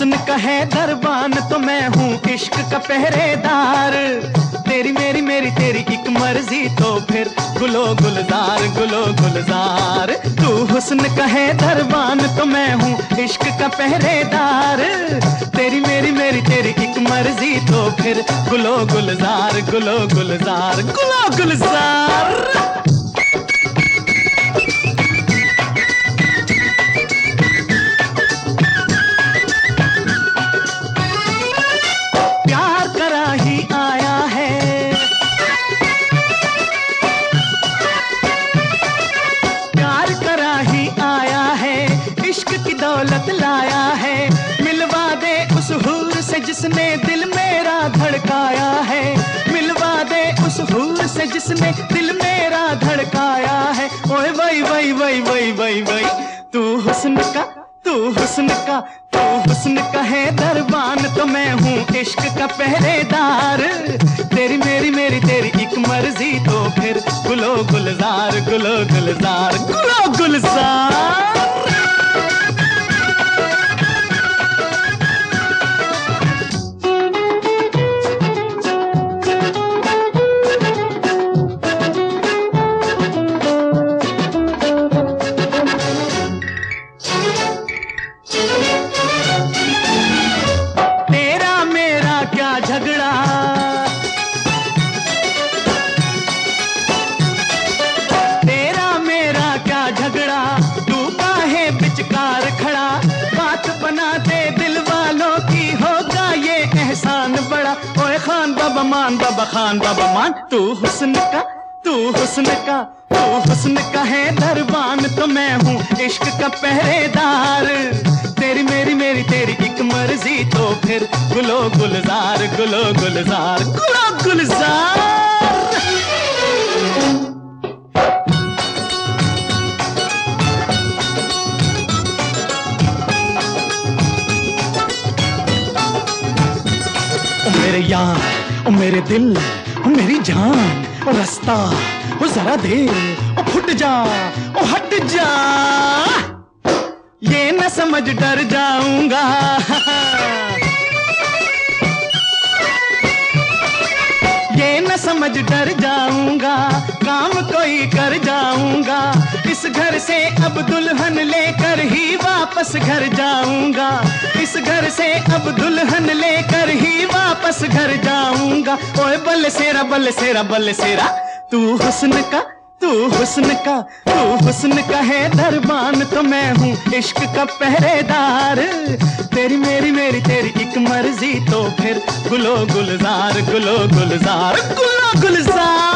हुस्न का है दरबान तो मैं हूँ इश्क का पहरेदार। तेरी मेरी मेरी तेरी एक मर्जी तो फिर गुलो गुलजार गुलो गुलजार। तू हुस्न का है दरबान तो मैं हूँ इश्क का पहरेदार। तेरी मेरी मेरी तेरी एक मर्जी तो फिर गुलो गुलजार गुलो गुलजार गुलो गुलजार। दौलत लाया है मिलवा दे उस हूर से जिसने दिल मेरा धड़काया है। मिलवा दे उस हूर से जिसने दिल मेरा धड़काया है। ओए वही वही वही वही वही वही। तू हुस्न का तू हुस्न का तू हुस्न का है दरबान तो मैं हूँ इश्क का पहरेदार। तेरी मेरी मेरी तेरी एक मर्जी तो फिर गुलो गुलजार गुलो गुलजार गुलो गुलजार। झगड़ा तेरा मेरा क्या झगड़ा तू काहे बिचकार खड़ा। बात बना दे दिल वालों की होगा ये एहसान बड़ा। ओए खान बाबा मान बाबा खान बाबा मान। तू हुस्न का तू हुस्न का तू हुस्न का है दरबान तो मैं हूँ इश्क का पहरेदार। तेरी मेरी मेरी तेरी एक मर्जी तो फिर गुलो गुलजार गुलो गुलजार गुलो गुलजार। ओ मेरे यार ओ मेरे दिल ओ मेरी जान ओ रास्ता ओ जरा दे ओ फुट जा ओ हट जा। ये न समझ डर जाऊंगा ये न समझ डर जाऊंगा काम कोई कर जाऊंगा। इस घर से अब दुल्हन लेकर ही वापस घर जाऊंगा। इस घर से अब दुल्हन लेकर ही वापस घर जाऊंगा। ओए बल सेरा बल सेरा बल सेरा। तू हुस्न का तू हुस्न का तू हुस्न का है दरबान तो मैं हूँ इश्क का पहरेदार। तेरी मेरी मेरी तेरी एक मर्जी तो फिर गुलो गुलजार गुलो गुलजार गुलो गुलजार।